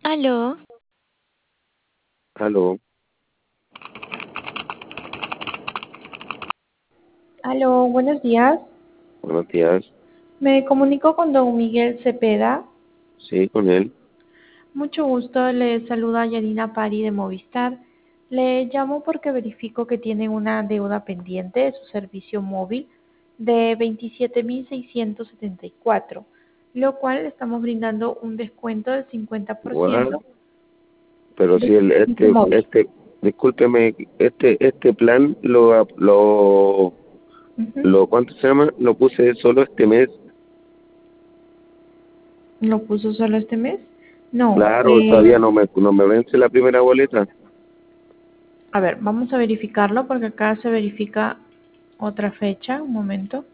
Aló, Aló, Aló, buenos días. buenos días. Me comunico con don Miguel Cepeda. Sí, con él. Mucho gusto, le saluda Yanina Pari de Movistar. Le llamo porque verifico que tienen una deuda pendiente de su servicio móvil de 27.674, lo cual le estamos brindando un descuento del What? 50% Pero de si su servicio móvil. discúlpeme, este plan Ujú. ¿cuánto se llama? Lo puse solo este mes. ¿Lo puso solo este mes? No, Claro, todavía no me vence la primera boleta. a ver, vamos a verificarlo porque acá se verifica otra fecha. Un momento.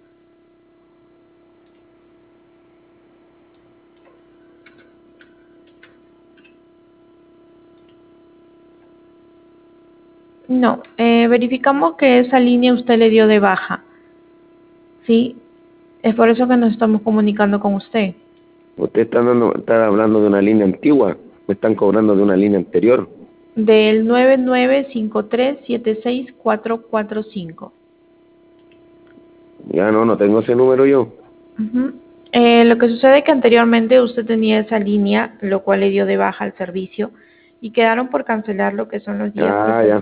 No, verificamos que esa línea usted le dio de baja, ¿sí? Es por eso que nos estamos comunicando con usted. Usted está hablando de una línea antigua. Me están cobrando de una línea anterior. Del 9953764445. Ya no tengo ese número yo. Ujú. Lo que sucede es que anteriormente usted tenía esa línea, lo cual le dio de baja al servicio y quedaron por cancelar lo que son los días Ah, ya. preferentes.